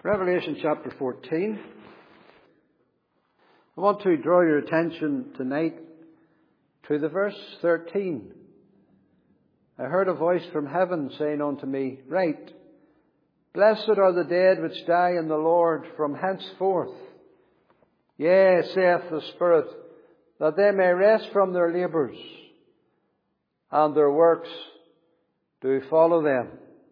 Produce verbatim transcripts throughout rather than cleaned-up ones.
Revelation chapter fourteen. I want to draw your attention tonight to the verse thirteen. I heard a voice from heaven saying unto me, Write, Blessed are the dead which die in the Lord from henceforth. Yea, saith the Spirit, that they may rest from their labours, and their works do follow them.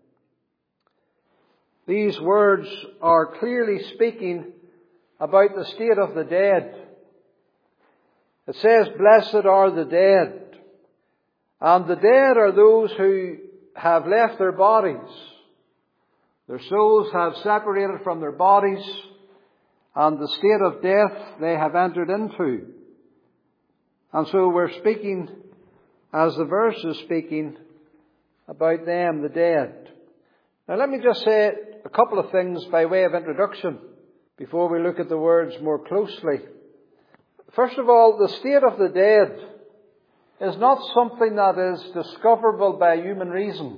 These words are clearly speaking about the state of the dead. It says, Blessed are the dead. And the dead are those who have left their bodies. Their souls have separated from their bodies, and the state of death they have entered into. And so we're speaking, as the verse is speaking, about them, the dead. Now let me just say a couple of things by way of introduction before we look at the words more closely. First of all, the state of the dead is not something that is discoverable by human reason.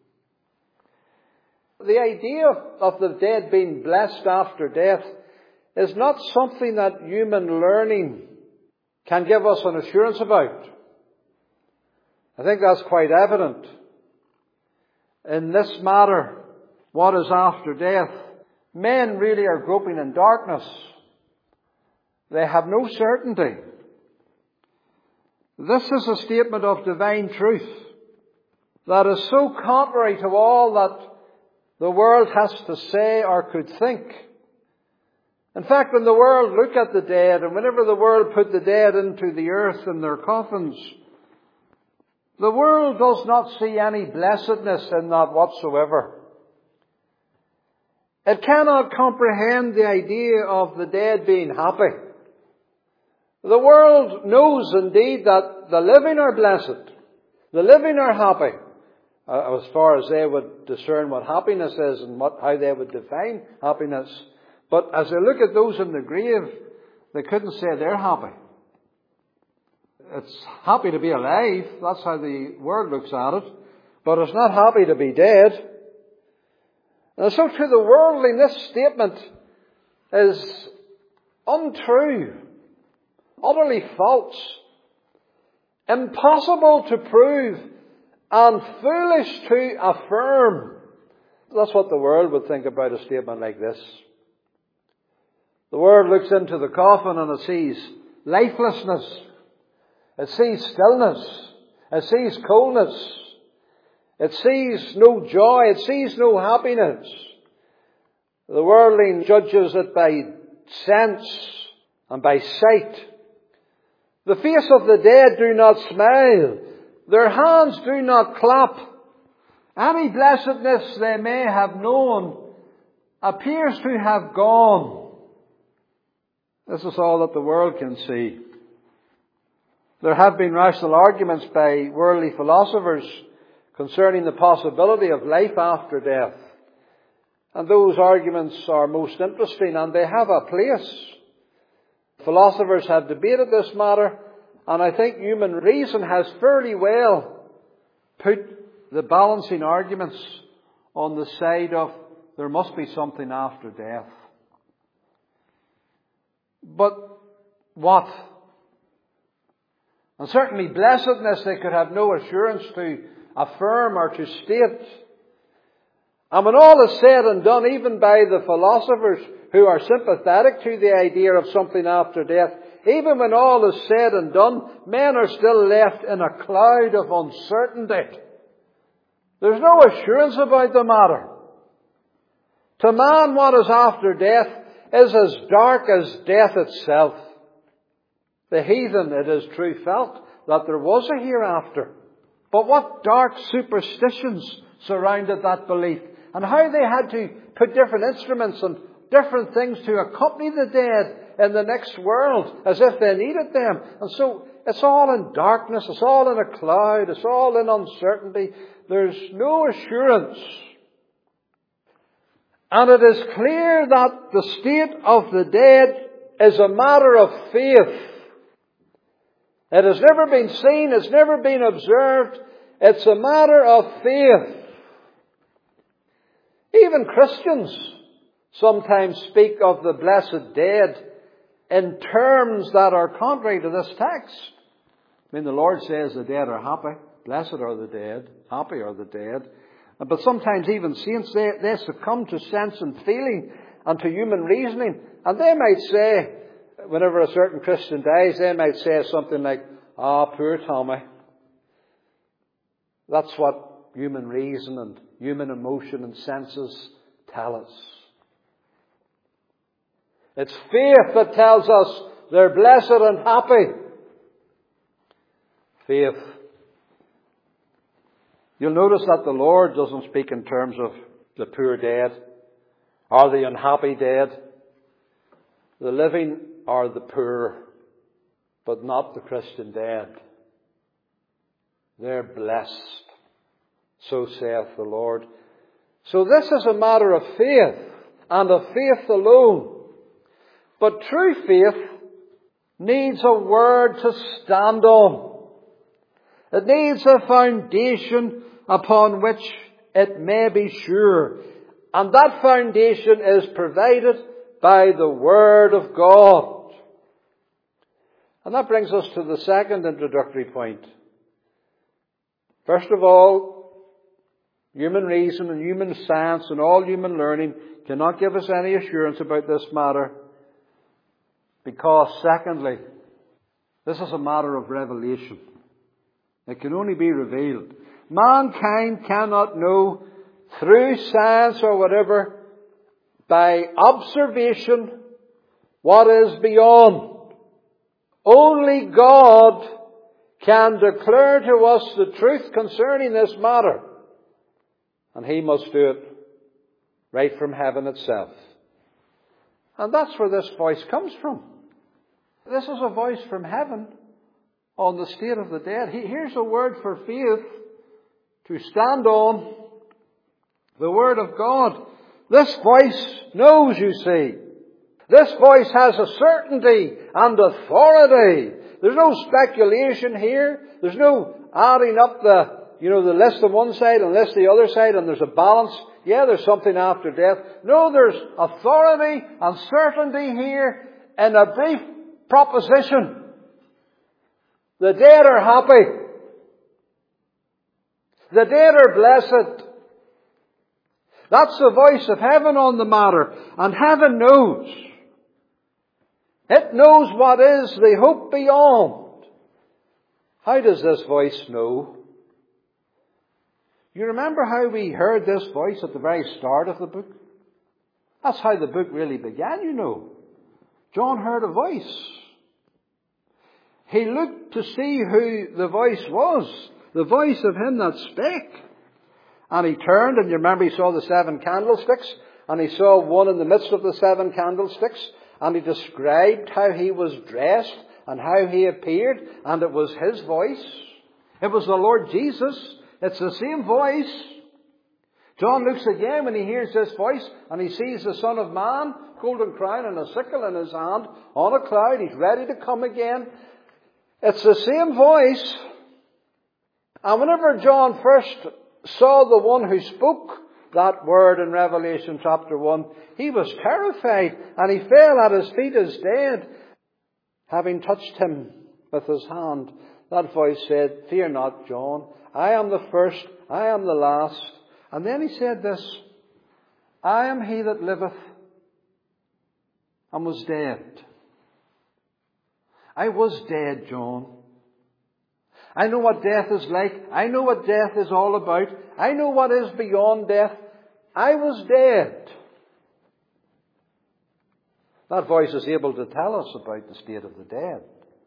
The idea of the dead being blessed after death is not something that human learning can give us an assurance about. I think that's quite evident. In this matter, what is after death, men really are groping in darkness. They have no certainty. This is a statement of divine truth that is so contrary to all that the world has to say or could think. In fact, when the world look at the dead, and whenever the world put the dead into the earth in their coffins, the world does not see any blessedness in that whatsoever. It cannot comprehend the idea of the dead being happy. The world knows indeed that the living are blessed. The living are happy. Uh, as far as they would discern what happiness is and what, how they would define happiness. But as they look at those in the grave, they couldn't say they're happy. It's happy to be alive. That's how the world looks at it. But it's not happy to be dead. And so to the worldling, this statement is untrue, utterly false, impossible to prove, and foolish to affirm. That's what the world would think about a statement like this. The world looks into the coffin and it sees lifelessness. It sees stillness. It sees coldness. It sees no joy. It sees no happiness. The worldling judges it by sense and by sight. The face of the dead do not smile. Their hands do not clap. Any blessedness they may have known appears to have gone. This is all that the world can see. There have been rational arguments by worldly philosophers concerning the possibility of life after death. And those arguments are most interesting, and they have a place. Philosophers have debated this matter, and I think human reason has fairly well put the balancing arguments on the side of there must be something after death. But what? And certainly blessedness they could have no assurance to affirm or to state. And when all is said and done, even by the philosophers who are sympathetic to the idea of something after death, even when all is said and done, men are still left in a cloud of uncertainty. There's no assurance about the matter. To man, what is after death is as dark as death itself. The heathen, it is true, felt that there was a hereafter. But what dark superstitions surrounded that belief, and how they had to put different instruments and different things to accompany the dead in the next world, as if they needed them. And so it's all in darkness, it's all in a cloud, it's all in uncertainty. There's no assurance. And it is clear that the state of the dead is a matter of faith. It has never been seen, it's never been observed. It's a matter of faith. Even Christians sometimes speak of the blessed dead in terms that are contrary to this text. I mean, the Lord says the dead are happy. Blessed are the dead. Happy are the dead. But sometimes even saints, they, they succumb to sense and feeling and to human reasoning. And they might say, whenever a certain Christian dies, they might say something like, "Ah, poor Tommy." That's what human reason and human emotion and senses tell us. It's faith that tells us they're blessed and happy. Faith. You'll notice that the Lord doesn't speak in terms of the poor dead or the unhappy dead. The living are the poor, but not the Christian dead. They're blessed. So saith the Lord. So this is a matter of faith, and of faith alone. But true faith needs a word to stand on. It needs a foundation upon which it may be sure. And that foundation is provided by the Word of God. And that brings us to the second introductory point. First of all, human reason and human science and all human learning cannot give us any assurance about this matter. Because, secondly, this is a matter of revelation. It can only be revealed. Mankind cannot know through science or whatever, by observation, what is beyond. Only God can declare to us the truth concerning this matter. And He must do it right from heaven itself. And that's where this voice comes from. This is a voice from heaven on the state of the dead. Here's a word for faith to stand on. The Word of God. This voice knows, you see. This voice has a certainty and authority. There's no speculation here. There's no adding up the, you know, the list on one side and list the other side and there's a balance. Yeah, there's something after death. No, there's authority and certainty here in a brief proposition. The dead are happy. The dead are blessed. That's the voice of heaven on the matter. And heaven knows. It knows what is the hope beyond. How does this voice know? You remember how we heard this voice at the very start of the book? That's how the book really began, you know. John heard a voice. He looked to see who the voice was. The voice of him that spake. And he turned, and you remember he saw the seven candlesticks, and he saw one in the midst of the seven candlesticks, and he described how he was dressed, and how he appeared, and it was his voice. It was the Lord Jesus. It's the same voice. John looks again when he hears this voice, and he sees the Son of Man, golden crown and a sickle in his hand, on a cloud. He's ready to come again. It's the same voice. And whenever John first saw the one who spoke that word in Revelation chapter one, he was terrified and he fell at his feet as dead. Having touched him with his hand, that voice said, "Fear not, John. I am the first, I am the last." And then he said this, "I am he that liveth and was dead." I was dead, John. I know what death is like. I know what death is all about. I know what is beyond death. I was dead. That voice is able to tell us about the state of the dead.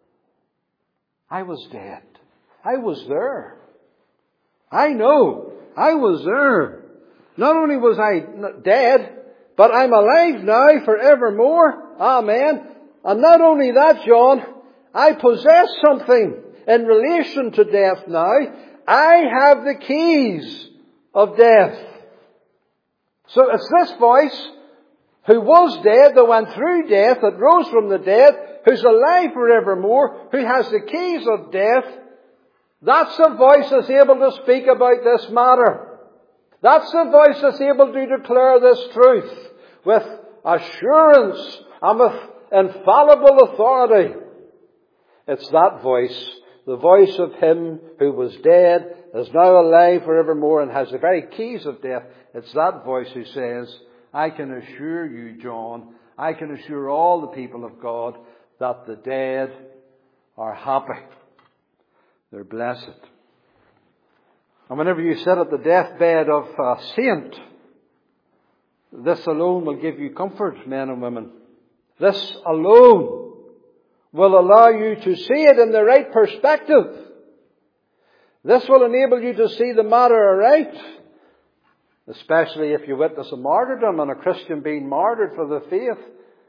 I was dead. I was there. I know. I was there. Not only was I dead, but I'm alive now forevermore. Amen. And not only that, John, I possess something in relation to death now. I have the keys of death. So it's this voice who was dead, that went through death, that rose from the dead, who's alive forevermore, who has the keys of death. That's the voice that's able to speak about this matter. That's the voice that's able to declare this truth. with assurance and with infallible authority. It's that voice, the voice of Him who was dead, is now alive forevermore, and has the very keys of death. It's that voice who says, I can assure you, John, I can assure all the people of God that the dead are happy. They're blessed. And whenever you sit at the deathbed of a saint, this alone will give you comfort, men and women. This alone will allow you to see it in the right perspective. This will enable you to see the matter aright, especially if you witness a martyrdom and a Christian being martyred for the faith,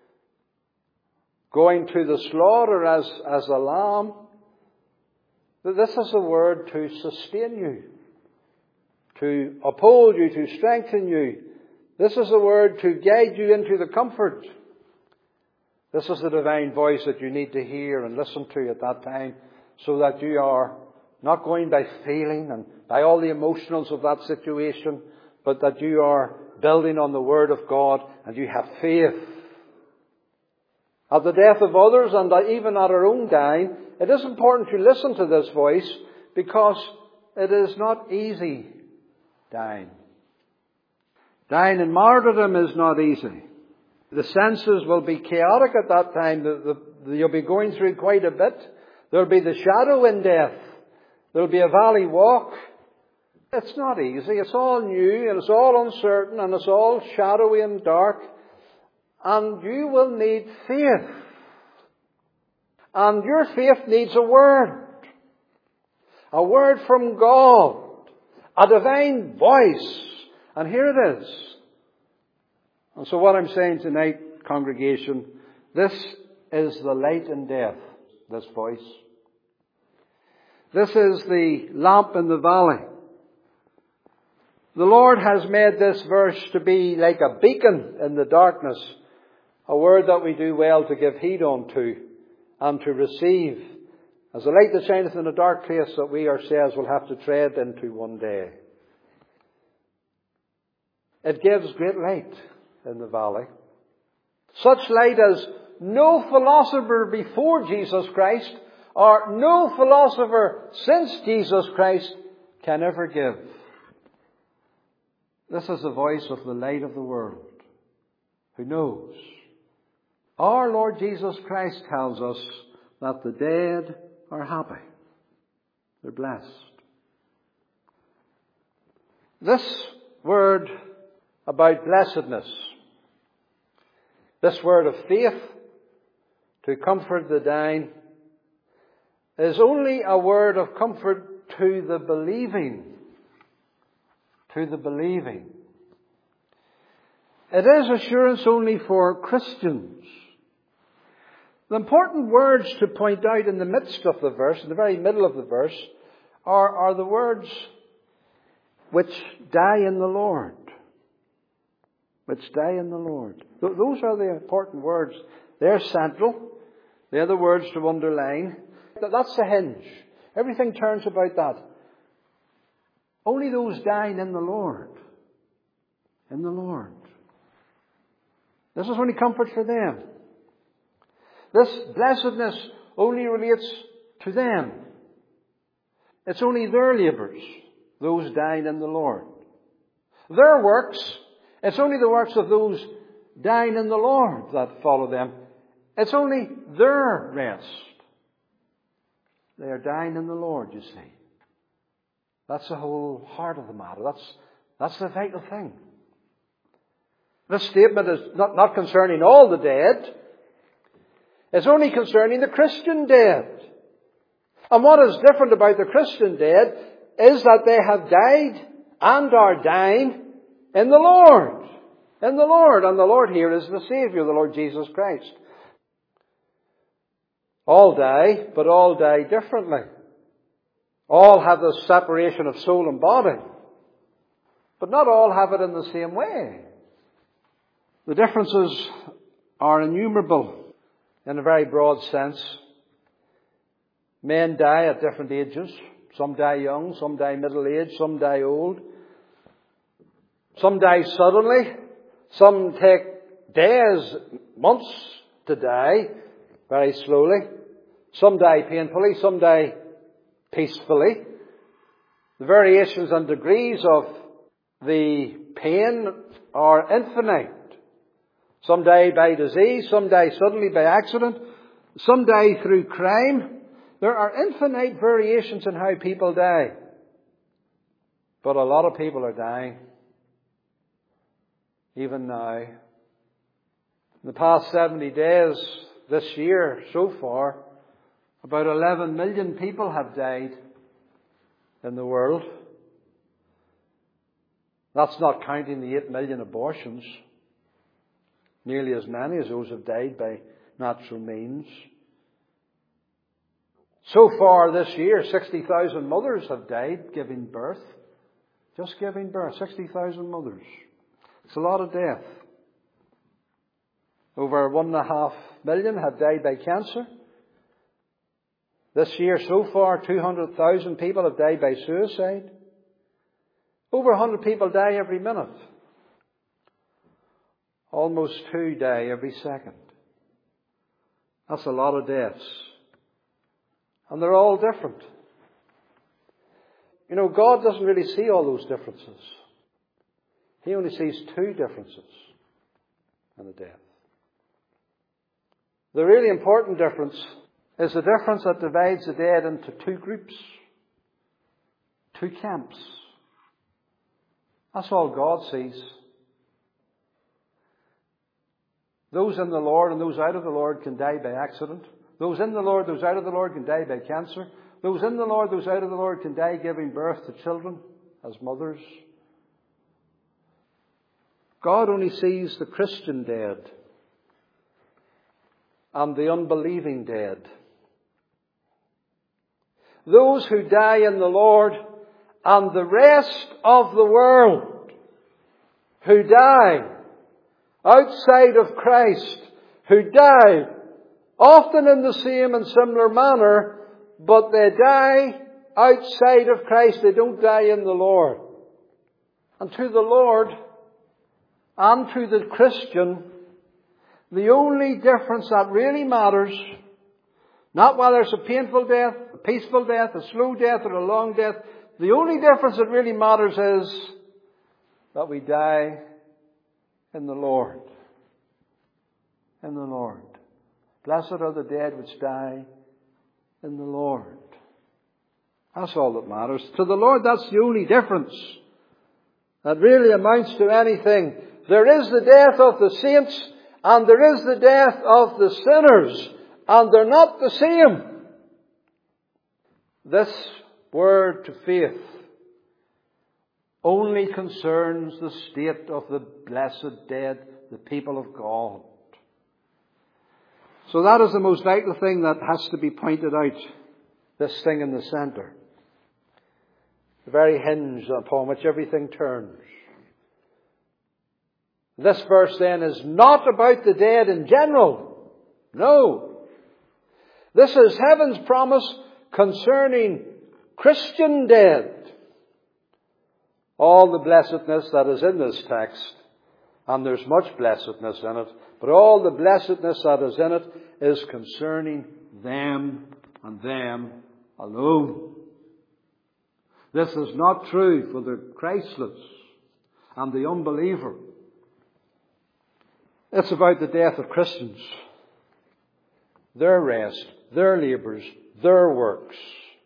going to the slaughter as, as a lamb. This is a word to sustain you, to uphold you, to strengthen you. This is a word to guide you into the comfort. This is the divine voice that you need to hear and listen to at that time, so that you are not going by feeling and by all the emotionals of that situation, but that you are building on the Word of God and you have faith. At the death of others and even at our own dying, it is important to listen to this voice, because it is not easy dying. Dying in martyrdom is not easy. The senses will be chaotic at that time. The, the, you'll be going through quite a bit. There'll be the shadow in death. There'll be a valley walk. It's not easy. It's all new and it's all uncertain and it's all shadowy and dark. And you will need faith. And your faith needs a word. A word from God. A divine voice. And here it is. And so what I'm saying tonight, congregation, this is the light in death, this voice. This is the lamp in the valley. The Lord has made this verse to be like a beacon in the darkness, a word that we do well to give heed unto and to receive as a light that shineth in a dark place that we ourselves will have to tread into one day. It gives great light in the valley. Such light as no philosopher before Jesus Christ or no philosopher since Jesus Christ can ever give. This is the voice of the light of the world, who knows. Our Lord Jesus Christ tells us that the dead are happy. They're blessed. This word about blessedness, this word of faith to comfort the dying, is only a word of comfort to the believing. To the believing. It is assurance only for Christians. The important words to point out in the midst of the verse, in the very middle of the verse, are, are the words which die in the Lord. Which die in the Lord. Th- those are the important words. They're central. They're the words to underline. That's the hinge. Everything turns about that. Only those dying in the Lord. In the Lord. This is only comfort for them. This blessedness only relates to them. It's only their labours, those dying in the Lord. Their works, it's only the works of those dying in the Lord that follow them. It's only their rest. They are dying in the Lord, you see. That's the whole heart of the matter. That's, that's the vital thing. This statement is not, not concerning all the dead. It's only concerning the Christian dead. And what is different about the Christian dead is that they have died and are dying in the Lord. In the Lord. And the Lord here is the Saviour, the Lord Jesus Christ. All die, but all die differently. All have the separation of soul and body. But not all have it in the same way. The differences are innumerable in a very broad sense. Men die at different ages. Some die young, some die middle-aged, some die old. Some die suddenly. Some take days, months to die very slowly. Some die painfully, some die peacefully. The variations and degrees of the pain are infinite. Some die by disease, some die suddenly by accident, some die through crime. There are infinite variations in how people die. But a lot of people are dying, even now. In the past seventy days this year, so far, about eleven million people have died in the world. That's not counting the eight million abortions. Nearly as many as those have died by natural means. So far this year, sixty thousand mothers have died giving birth. Just giving birth, sixty thousand mothers. It's a lot of death. Over one and a half million have died by cancer. This year so far, two hundred thousand people have died by suicide. Over one hundred people die every minute. Almost two die every second. That's a lot of deaths. And they're all different. You know, God doesn't really see all those differences. He only sees two differences in the death. The really important difference is the difference that divides the dead into two groups. Two camps. That's all God sees. Those in the Lord and those out of the Lord can die by accident. Those in the Lord, those out of the Lord can die by cancer. Those in the Lord, those out of the Lord can die giving birth to children as mothers. God only sees the Christian dead and the unbelieving dead. Those who die in the Lord and the rest of the world who die outside of Christ, who die often in the same and similar manner, but they die outside of Christ. They don't die in the Lord. And to the Lord and to the Christian, the only difference that really matters, not whether it's a painful death, a peaceful death, a slow death, or a long death, the only difference that really matters is that we die in the Lord. In the Lord. Blessed are the dead which die in the Lord. That's all that matters. To the Lord, that's the only difference that really amounts to anything. There is the death of the saints and there is the death of the sinners, and they're not the same. This word to faith only concerns the state of the blessed dead, the people of God. So that is the most vital thing that has to be pointed out. This thing in the centre. The very hinge upon which everything turns. This verse then is not about the dead in general. No. This is heaven's promise concerning Christian dead. All the blessedness that is in this text, and there's much blessedness in it, but all the blessedness that is in it is concerning them and them alone. This is not true for the Christless and the unbeliever. It's about the death of Christians. Their rest, their labours, their works.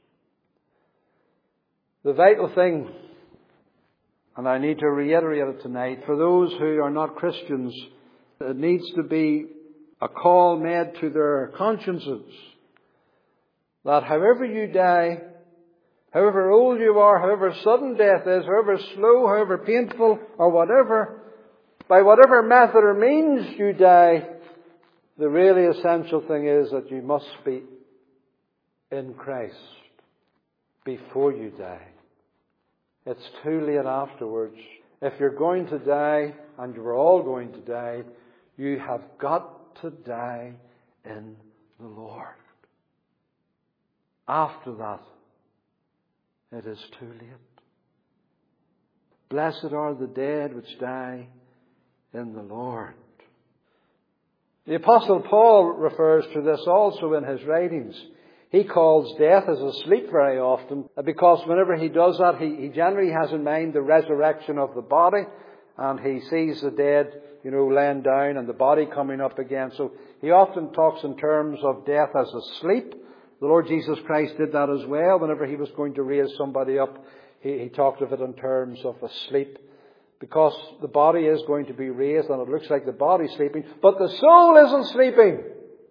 The vital thing, and I need to reiterate it tonight, for those who are not Christians, it needs to be a call made to their consciences that however you die, however old you are, however sudden death is, however slow, however painful, or whatever, by whatever method or means you die, the really essential thing is that you must be in Christ before you die. It's too late afterwards. If you're going to die, and you're all going to die, you have got to die in the Lord. After that, it is too late. Blessed are the dead which die in the Lord. The Apostle Paul refers to this also in his writings. He calls death as asleep very often, because whenever he does that, he, he generally has in mind the resurrection of the body, and he sees the dead, you know, laying down and the body coming up again. So he often talks in terms of death as asleep. The Lord Jesus Christ did that as well. Whenever he was going to raise somebody up, he, he talked of it in terms of asleep. Because the body is going to be raised and it looks like the body's sleeping, but the soul isn't sleeping.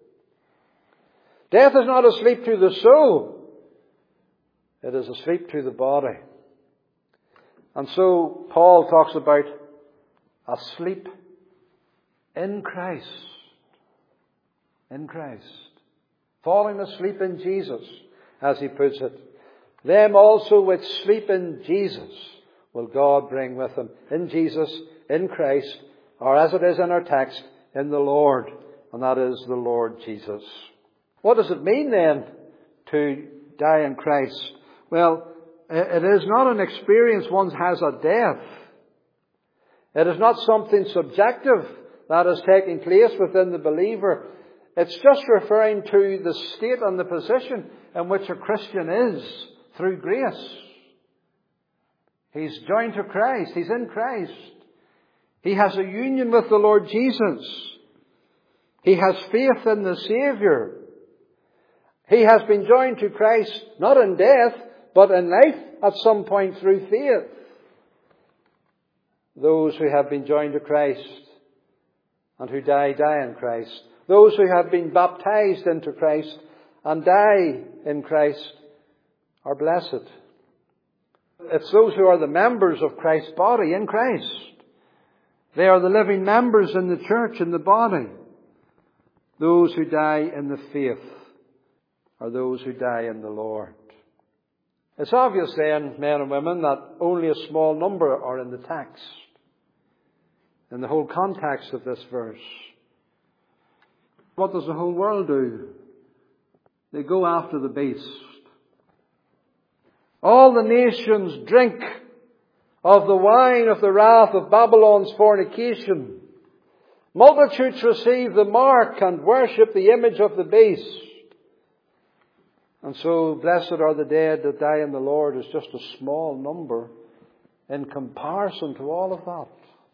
Death is not asleep to the soul. It is asleep to the body. And so Paul talks about asleep in Christ. In Christ. Falling asleep in Jesus, as he puts it. Them also which sleep in Jesus will God bring with him. In Jesus, in Christ, or as it is in our text, in the Lord. And that is the Lord Jesus. What does it mean then to die in Christ? Well, it is not an experience one has at death. It is not something subjective that is taking place within the believer. It's just referring to the state and the position in which a Christian is through grace. He's joined to Christ. He's in Christ. He has a union with the Lord Jesus. He has faith in the Saviour. He has been joined to Christ, not in death, but in life at some point through faith. Those who have been joined to Christ and who die, die in Christ. Those who have been baptized into Christ and die in Christ are blessed. It's those who are the members of Christ's body in Christ. They are the living members in the church, in the body. Those who die in the faith are those who die in the Lord. It's obvious then, men and women, that only a small number are in the text, in the whole context of this verse. What does the whole world do? They go after the beast. All the nations drink of the wine of the wrath of Babylon's fornication. Multitudes receive the mark and worship the image of the beast. And so, blessed are the dead that die in the Lord is just a small number in comparison to all of that.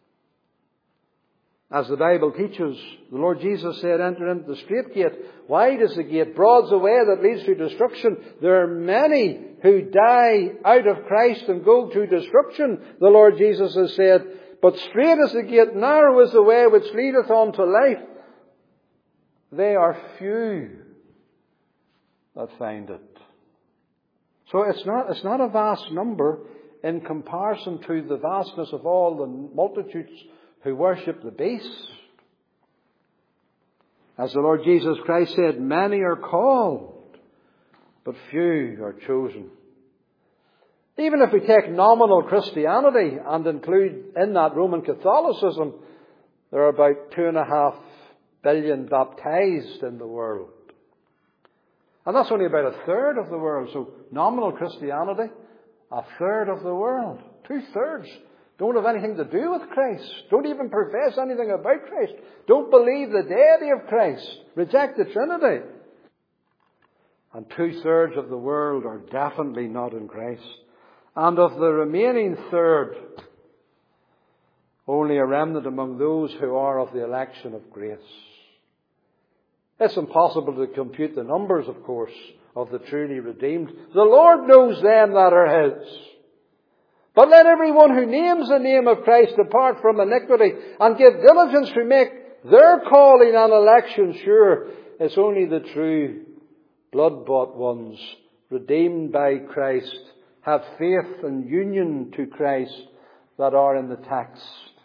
As the Bible teaches, the Lord Jesus said, enter into the strait gate. Wide is the gate, broad's the way that leads to destruction. There are many who die out of Christ and go to destruction, the Lord Jesus has said. But strait is the gate, narrow is the way which leadeth unto life. They are few that find it. So it's not, it's not a vast number in comparison to the vastness of all the multitudes who worship the beast. As the Lord Jesus Christ said, many are called, but few are chosen. Even if we take nominal Christianity and include in that Roman Catholicism, there are about two and a half billion baptized in the world. And that's only about a third of the world. So nominal Christianity, a third of the world. Two thirds don't have anything to do with Christ. Don't even profess anything about Christ. Don't believe the deity of Christ. Reject the Trinity. And two thirds of the world are definitely not in Christ. And of the remaining third, only a remnant among those who are of the election of grace. It's impossible to compute the numbers, of course, of the truly redeemed. The Lord knows them that are His. But let everyone who names the name of Christ depart from iniquity and give diligence to make their calling and election sure. It's only the true blood-bought ones, redeemed by Christ, have faith and union to Christ, that are in the text.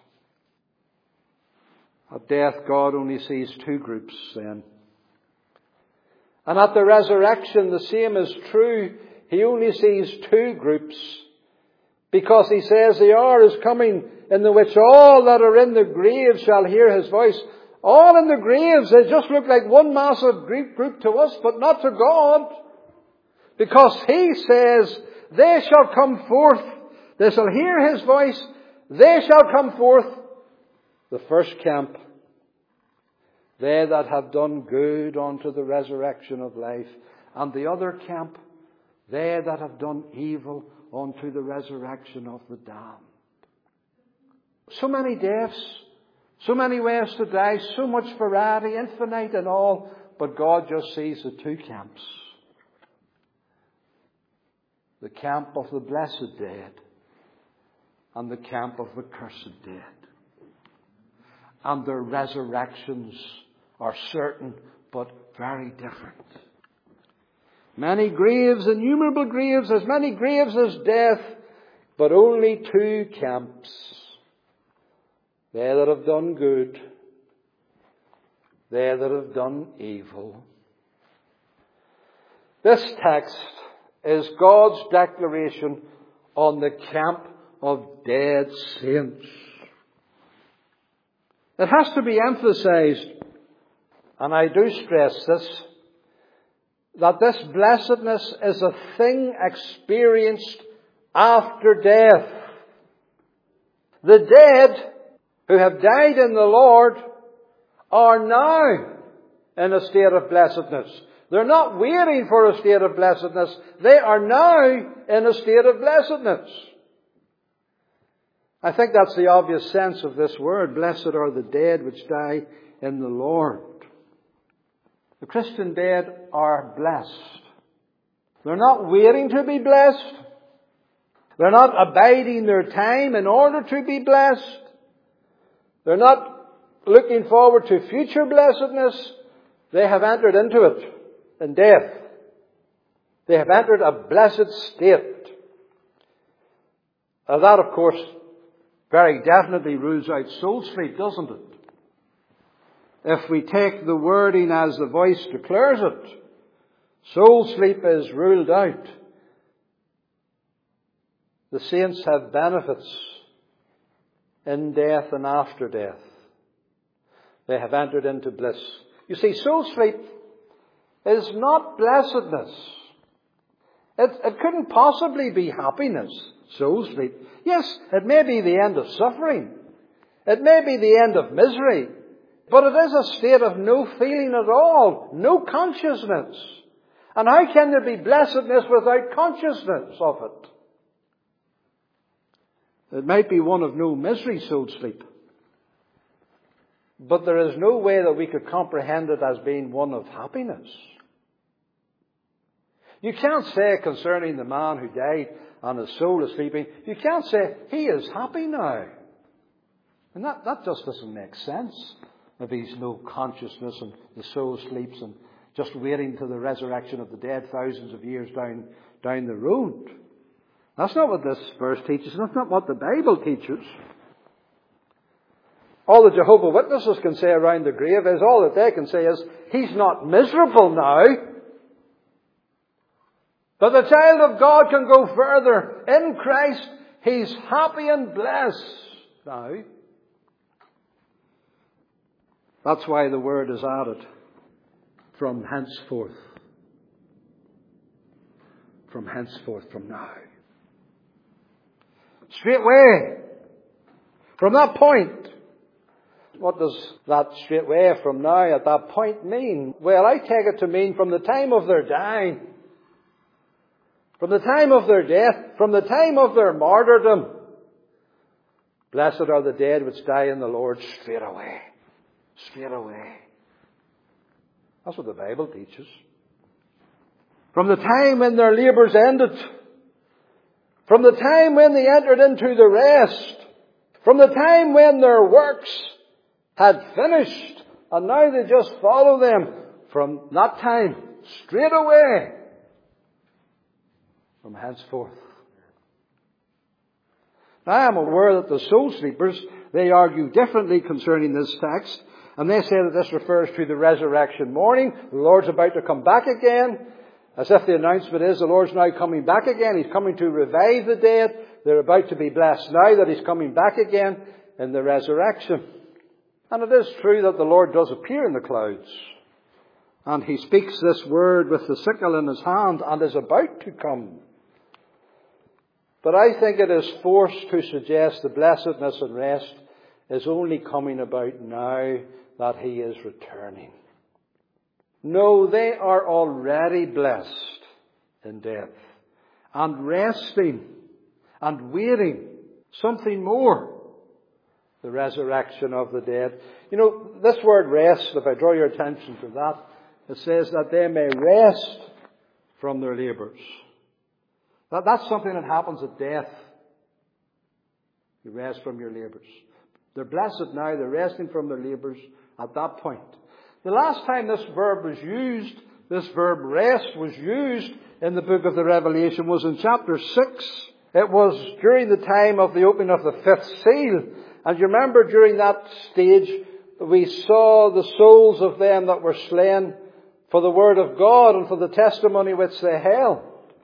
At death, God only sees two groups then. And at the resurrection, the same is true. He only sees two groups. Because He says the hour is coming in the which all that are in the grave shall hear His voice. All in the graves, they just look like one massive group to us, but not to God. Because He says, they shall come forth. They shall hear His voice. They shall come forth. The first camp. they that have done good unto the resurrection of life. And the other camp, they that have done evil unto the resurrection of the damned. So many deaths, so many ways to die, so much variety, infinite and all, but God just sees the two camps. The camp of the blessed dead and the camp of the cursed dead. And their resurrections are certain but very different. Many graves, innumerable graves, as many graves as death, but only two camps. They that have done good, they that have done evil. This text is God's declaration on the camp of dead saints. It has to be emphasized, and I do stress this, that this blessedness is a thing experienced after death. The dead who have died in the Lord are now in a state of blessedness. They're not waiting for a state of blessedness. They are now in a state of blessedness. I think that's the obvious sense of this word. Blessed are the dead which die in the Lord. The Christian dead are blessed. They're not waiting to be blessed. They're not abiding their time in order to be blessed. They're not looking forward to future blessedness. They have entered into it in death. They have entered a blessed state. Now that, of course, very definitely rules out soul sleep, doesn't it? If we take the wording as the voice declares it, soul sleep is ruled out. The saints have benefits in death and after death. They have entered into bliss. You see, soul sleep is not blessedness. It, it couldn't possibly be happiness, soul sleep. Yes, it may be the end of suffering. It may be the end of misery. But it is a state of no feeling at all, no consciousness. And how can there be blessedness without consciousness of it? It might be one of no misery, soul sleep. But there is no way that we could comprehend it as being one of happiness. You can't say concerning the man who died and his soul is sleeping, you can't say he is happy now. And that, that just doesn't make sense. If he's no consciousness and the soul sleeps and just waiting to the resurrection of the dead thousands of years down, down the road. That's not what this verse teaches. That's not what the Bible teaches. All the Jehovah's Witnesses can say around the grave is, all that they can say is, he's not miserable now. But the child of God can go further. In Christ, he's happy and blessed now. That's why the word is added. From henceforth. From henceforth, from now. Straightway. From that point. What does that straightway from now at that point mean? Well, I take it to mean from the time of their dying. From the time of their death. From the time of their martyrdom. Blessed are the dead which die in the Lord straight away. Straight away. That's what the Bible teaches. From the time when their labours ended. From the time when they entered into the rest. From the time when their works had finished. And now they just follow them. From that time, straight away. From henceforth. Now I am aware that the soul sleepers, they argue differently concerning this text. And they say that this refers to the resurrection morning. The Lord's about to come back again. As if the announcement is the Lord's now coming back again. He's coming to revive the dead. They're about to be blessed now that He's coming back again in the resurrection. And it is true that the Lord does appear in the clouds. And He speaks this word with the sickle in His hand and is about to come. But I think it is forced to suggest the blessedness and rest is only coming about now that He is returning. No, they are already blessed in death and resting and waiting something more. The resurrection of the dead. You know, this word rest, if I draw your attention to that, it says that they may rest from their labours. That, that's something that happens at death. You rest from your labours. They're blessed now, they're resting from their labours at that point. The last time this verb was used, this verb rest was used in the book of the Revelation was in chapter six. It was during the time of the opening of the fifth seal. And you remember during that stage, we saw the souls of them that were slain for the word of God and for the testimony which they held.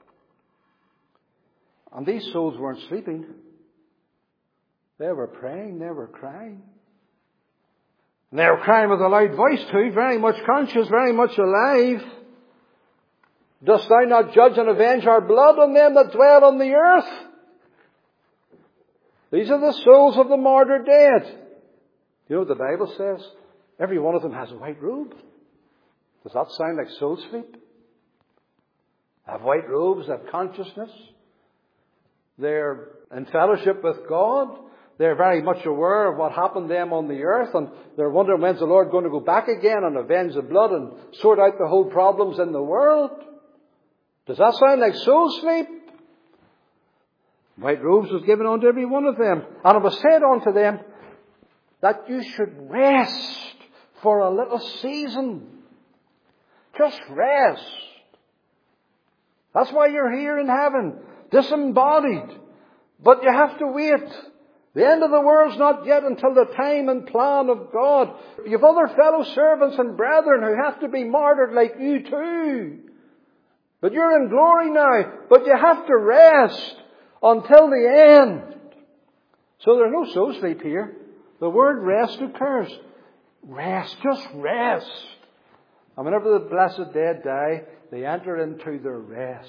And these souls weren't sleeping. They were praying, they were crying. And they were crying with a loud voice too, very much conscious, very much alive. Dost thou not judge and avenge our blood on them that dwell on the earth? These are the souls of the martyred dead. You know what the Bible says? Every one of them has a white robe. Does that sound like soul sleep? They have white robes, they have consciousness. They're in fellowship with God. They're very much aware of what happened to them on the earth, and they're wondering when's the Lord going to go back again and avenge the blood and sort out the whole problems in the world. Does that sound like soul sleep? White robes was given unto every one of them. And it was said unto them that you should rest for a little season. Just rest. That's why you're here in heaven, disembodied. But you have to wait. The end of the world's not yet until the time and plan of God. You've other fellow servants and brethren who have to be martyred like you too. But you're in glory now. But you have to rest until the end. So there's no soul sleep here. The word rest occurs. Rest, just rest. And whenever the blessed dead die, they enter into their rest.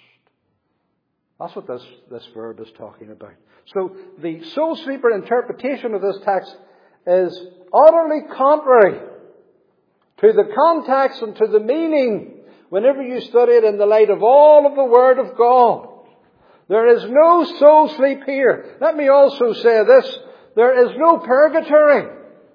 That's what this, this verb is talking about. So the soul sleeper interpretation of this text is utterly contrary to the context and to the meaning whenever you study it in the light of all of the Word of God. There is no soul sleep here. Let me also say this. There is no purgatory.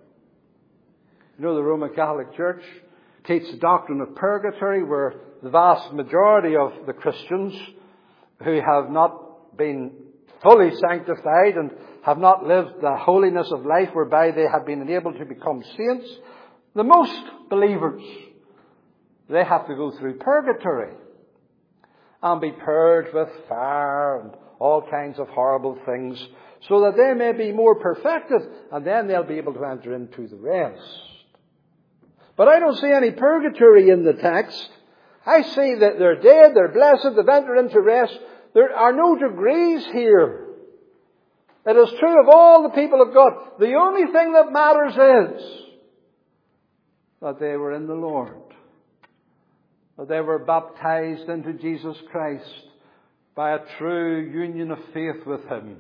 You know, the Roman Catholic Church teaches the doctrine of purgatory, where the vast majority of the Christians who have not been fully sanctified and have not lived the holiness of life whereby they have been able to become saints, the most believers, they have to go through purgatory and be purged with fire and all kinds of horrible things so that they may be more perfected, and then they'll be able to enter into the rest. But I don't see any purgatory in the text. I see that they're dead, they're blessed, they've entered into rest. There are no degrees here. It is true of all the people of God. The only thing that matters is that they were in the Lord. That they were baptized into Jesus Christ by a true union of faith with Him.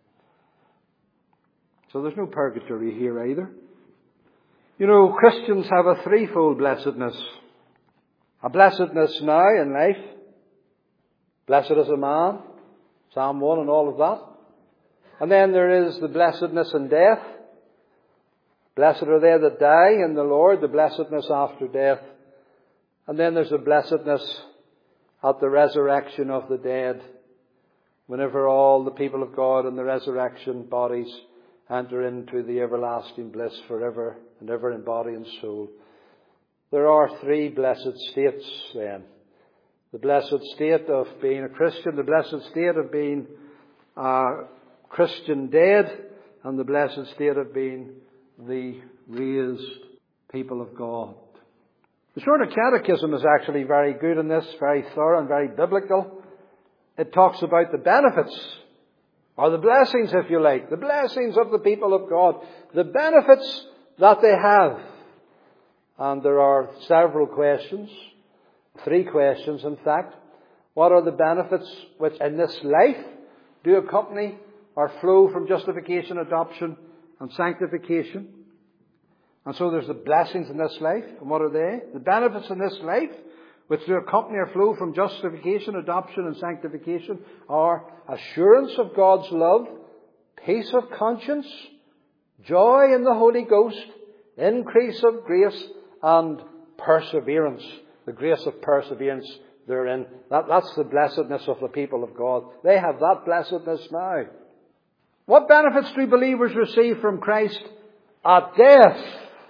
So there's no purgatory here either. You know, Christians have a threefold blessedness. A blessedness now in life. Blessed is a man. Psalm one and all of that. And then there is the blessedness in death. Blessed are they that die in the Lord, the blessedness after death. And then there's the blessedness at the resurrection of the dead, whenever all the people of God in the resurrection bodies enter into the everlasting bliss forever and ever in body and soul. There are three blessed states then. The blessed state of being a Christian, the blessed state of being a Christian dead, and the blessed state of being the raised people of God. The Shorter Catechism is actually very good in this, very thorough and very biblical. It talks about the benefits, or the blessings, if you like, the blessings of the people of God, the benefits that they have. And there are several questions, three questions in fact. What are the benefits which in this life do accompany or flow from justification, adoption, and sanctification. And so there's the blessings in this life. And what are they? The benefits in this life, which do accompany or flow from justification, adoption and sanctification, are assurance of God's love, peace of conscience, joy in the Holy Ghost, increase of grace, and perseverance. The grace of perseverance therein. That, that's the blessedness of the people of God. They have that blessedness now. What benefits do believers receive from Christ at death?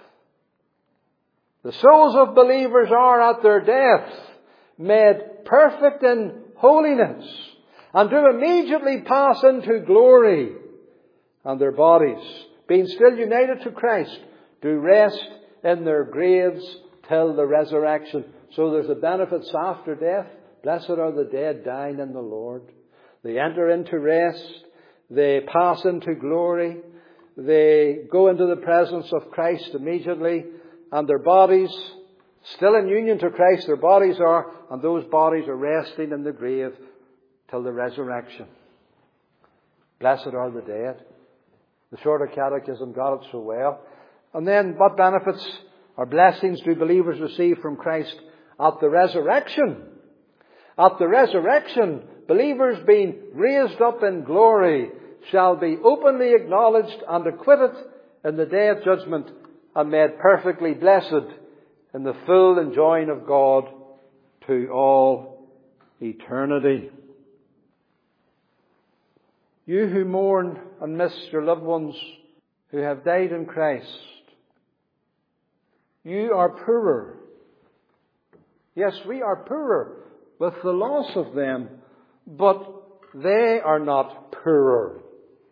The souls of believers are at their death made perfect in holiness and do immediately pass into glory. And their bodies, being still united to Christ, do rest in their graves till the resurrection. So there's the benefits after death. Blessed are the dead dying in the Lord. They enter into rest. They pass into glory. They go into the presence of Christ immediately. And their bodies, still in union to Christ, their bodies are, and those bodies are resting in the grave till the resurrection. Blessed are the dead. The Shorter Catechism got it so well. And then what benefits or blessings do believers receive from Christ at the resurrection? At the resurrection, believers being raised up in glory shall be openly acknowledged and acquitted in the day of judgment and made perfectly blessed in the full enjoying of God to all eternity. You who mourn and miss your loved ones who have died in Christ, you are poorer. Yes, we are poorer with the loss of them, but they are not poorer.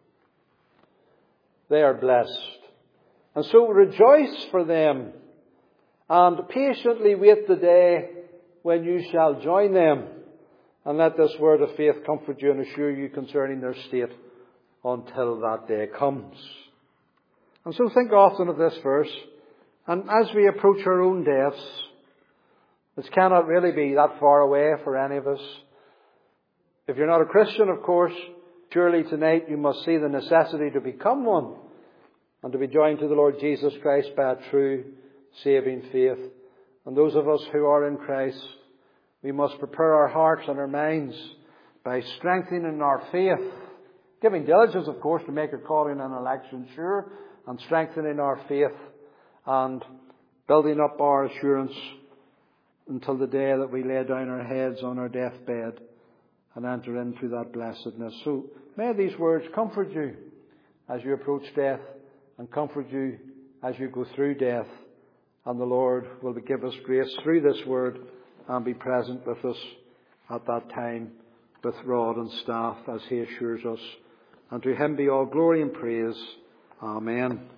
They are blessed. And so rejoice for them and patiently wait the day when you shall join them. And let this word of faith comfort you and assure you concerning their state until that day comes. And so think often of this verse. And as we approach our own deaths, this cannot really be that far away for any of us. If you're not a Christian, of course, surely tonight you must see the necessity to become one and to be joined to the Lord Jesus Christ by a true saving faith. And those of us who are in Christ, we must prepare our hearts and our minds by strengthening our faith, giving diligence, of course, to make our calling and election sure, and strengthening our faith and building up our assurance until the day that we lay down our heads on our deathbed and enter into that blessedness. So may these words comfort you as you approach death and comfort you as you go through death. And the Lord will give us grace through this word and be present with us at that time with rod and staff as He assures us. And to Him be all glory and praise. Amen.